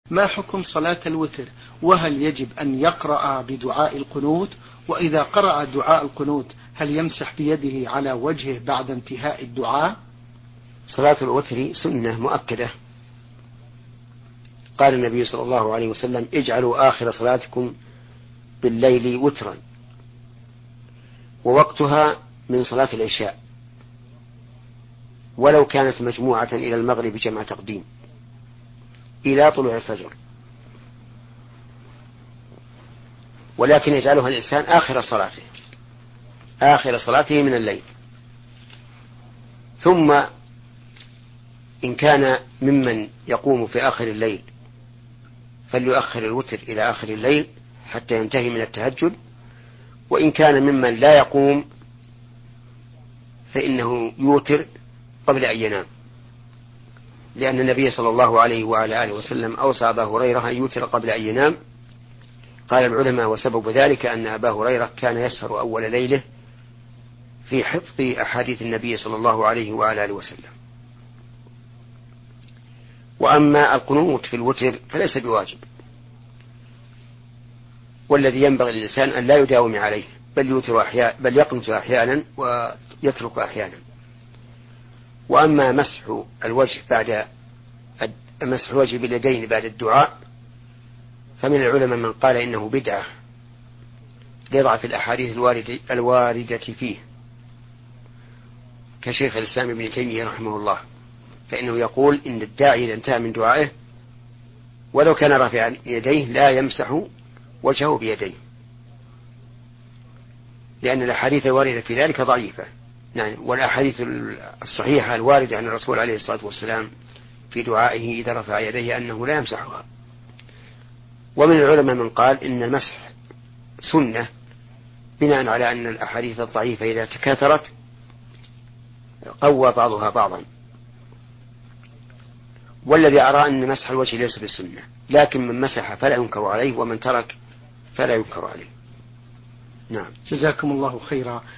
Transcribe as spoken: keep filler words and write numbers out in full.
ما حكم صلاة الوتر؟ وهل يجب أن يقرأ بدعاء القنوت؟ وإذا قرأ دعاء القنوت هل يمسح بيده على وجهه بعد انتهاء الدعاء؟ صلاة الوتر سنة مؤكدة، قال النبي صلى الله عليه وسلم: اجعلوا آخر صلاتكم بالليل وترا، ووقتها من صلاة العشاء، ولو كانت مجموعة إلى المغرب جمع تقديم إلى طلوع الفجر، ولكن يجعلها الإنسان آخر صلاته آخر صلاته من الليل. ثم إن كان ممن يقوم في آخر الليل فليؤخر الوتر إلى آخر الليل حتى ينتهي من التهجد، وإن كان ممن لا يقوم فإنه يوتر قبل أن ينام، لأن النبي صلى الله عليه وعلى آله وسلم أوصى أبا هريرة أن يوتر قبل أن ينام. قال العلماء: وسبب ذلك أن أبا هريرة كان يسهر أول ليله في حفظ أحاديث النبي صلى الله عليه وعلى آله وسلم. وأما القنوت في الوتر فليس بواجب، والذي ينبغي للإنسان أن لا يداوم عليه، بل يوتر أحيانا، بل يقنت أحيانا ويترك أحيانا. وأما مسح الوجه بعد مسح الوجه باليدين بعد الدعاء فمن العلماء من قال إنه بدعة لضعف الأحاديث الواردة, الواردة فيه، كشيخ الإسلام ابن تيمية رحمه الله، فإنه يقول إن الداعي إذا انتهى من دعائه ولو كان رافعا يديه لا يمسح وجهه بيديه، لأن الأحاديث الواردة في ذلك ضعيفة. نعم، والأحاديث الصحيحة الواردة عن الرسول عليه الصلاة والسلام في دعائه إذا رفع يديه أنه لا يمسحها. ومن العلماء من قال إن المسح سنة بناء على أن الأحاديث الضعيفة إذا تكاثرت قوى بعضها بعضا. والذي أرى أن مسح الوجه ليس بالسنة، لكن من مسح فلا ينكر عليه، ومن ترك فلا ينكر عليه. نعم، جزاكم الله خيرا.